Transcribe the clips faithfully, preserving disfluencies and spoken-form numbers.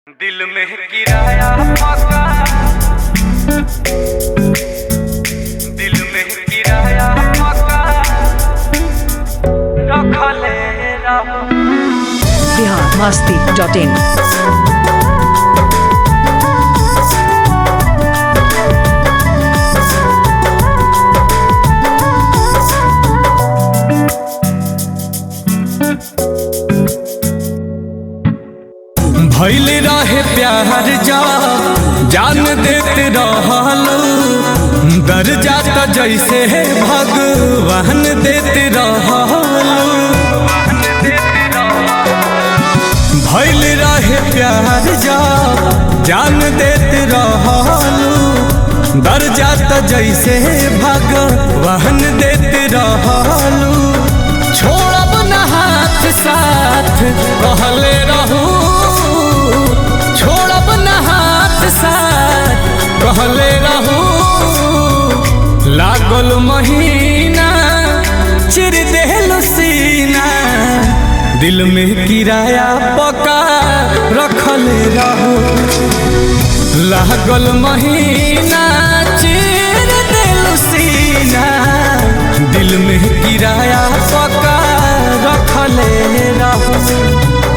दिल में किराया पका, दिल में किराया पका रखले रहो। बिहार मस्ती डॉट इन। भइल रहे प्यार जा जान देते रहलू, दर जाता जैसे भगवान देते रहलू। भइल रहे प्यार जा जान देते रहलू, दर जाता जैसे भगवान देते रहलू। छोड़ब न हाथ साथ कहले रहू, छोड़ब न हाथ साथ कहले रहू। लागल महीना चिर देहल सीना, दिल में किराया पका रखले रहू। लागल महीना चिर देहल सीना, दिल में किराया पका रखले रहू।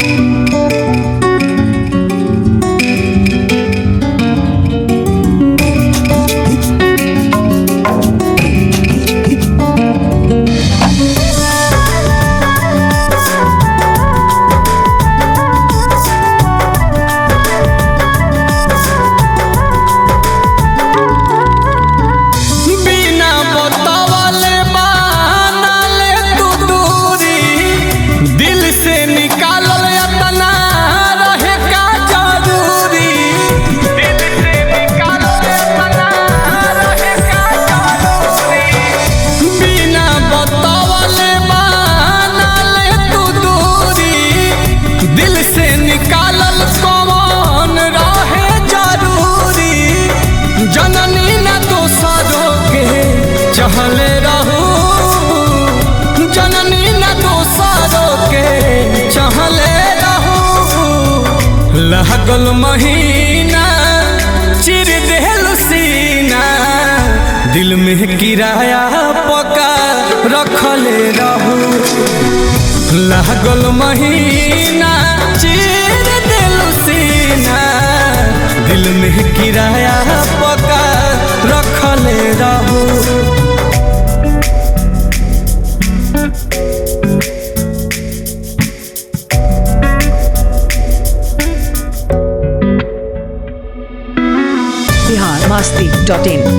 चहले रहू जननी न दोसरों के चहले रहू। लागल महीना चिर देहल सीना, दिल में किराया पका रखले रहू। लागल महीना चिर देहल सीना, दिल में किराया पका रखले रहू। बिहार मस्ती डॉट इन।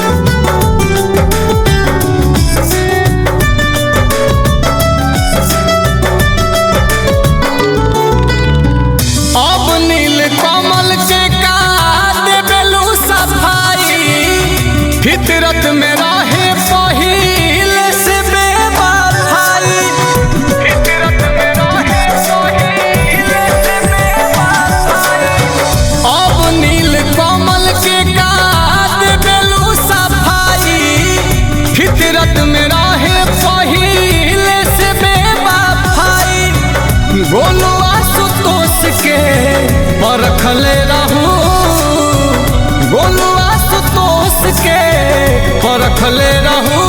अब नील कमल के का देबेलू सफाई, फितरत में रहे पहिल से बेवफाई। फितरत में रहे पहिल से बेवफाई। अब नील कमल के का देबेलू सफाई, फितरत में रहे पहिल से बेवफाई। गोलू आशुतोष के परखले रहू, गोलू आशुतोष के परखले रहू।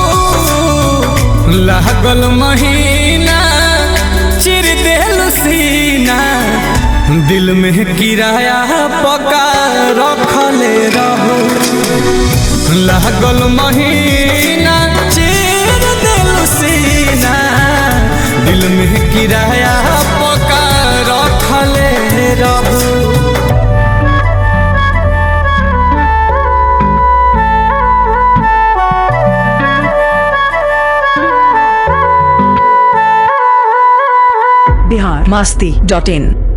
लागल महीना चिर देहल सीना, दिल में किराया पका रखले रहू। लागल महीना चिर देहल सीना, दिल में किराया पका रखले रहू। बिहार मस्ती डॉट इन।